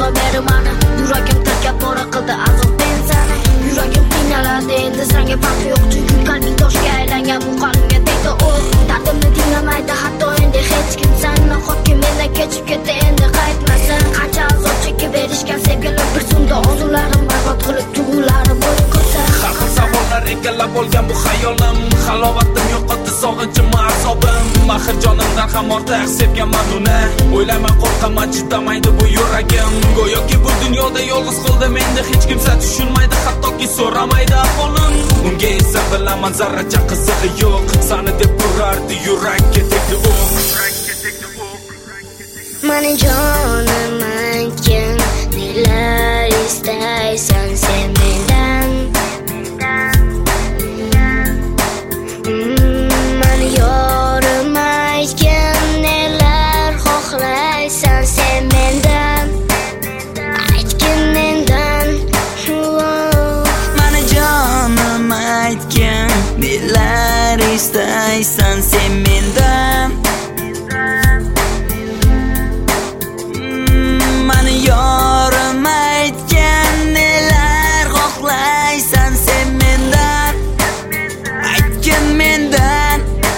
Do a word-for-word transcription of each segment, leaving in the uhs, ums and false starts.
bundan beri mani yuragim tirkab pora qildi azob men sani yuragim qiynaladi endi senga farqi yo'q chunki qalbing toshga aylangan bu qalbimga tegdi o'q dardimni tinglamaydi hatto endi hech kim sen nahotki mendan kechib ketdi endi qaytmasin qancha azob chekib berishgan sevgilim bir zumda orzularim barbod qilib tuyg'ularim bo'lib ko'rsa har xil savollar egallab bo'lgan bu xayolim halovatim yo'qotdi sog'inchim azobim axir jonimdan ham ortiq sevganman uni o'ylayman qo'rqaman chidamaydi bu yuragim go'yoki bu dunyoda yolg'iz qoldim endi hech kimsa tushunmaydi hattoki so'ramaydi ahvolim unga esa bilaman zarracha qizig'i yo'q sani deb urardi yurakka tegdi o'q mani jonim aytgin nelar istaysan sen mendan mani yorim aytgin nelar xohlaysan sen mendan aytgin mendan mani jonim aytgin nelar istaysan sen mendan mani yorim aytgan nelar xohlaysan sen mendan aytgin mendan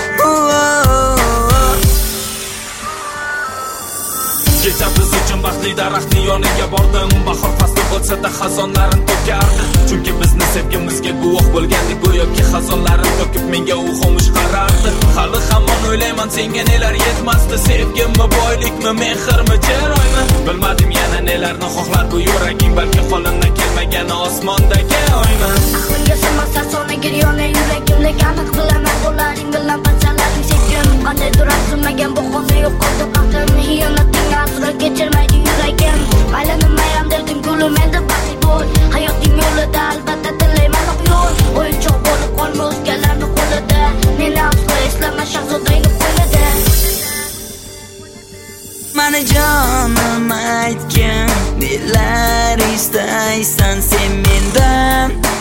kecha biz uchun baxtli daraxtning yoniga bordim bahor fasli bo'lsa-da xazonlarin to'kardi chunki bizni sevgimizga guvoh bo'lgandik go'yoki xazonlarin to'kib menga u xomush qarardi hali hamon o'ylayman senga nelar yetmasdi sevgimmi boylikmi mehrmi chiroymi bilmadim yana nelarni xohlar bu yuraging balki qo'limdan kelmagani osmondagi oymi aqlimga sig'masa soni giryoni yuragimdagi aniq bilaman qo'llaring bilan parchalaring sevgim qandaydir aytilmagan bu xona yo'qoldi baxtim xiyonating asra kechirmaydi yuragim mayli nimayam derdim gulim endi baxtli bo'l hayoting yo'lida albatta tilayman oq yo'l o'yinchoq bo'lib qolma o'zgalarni qo'lida meni aslo eslama shahzodangni qo'lida mani jonim aytgin nelar istaysan sen mendan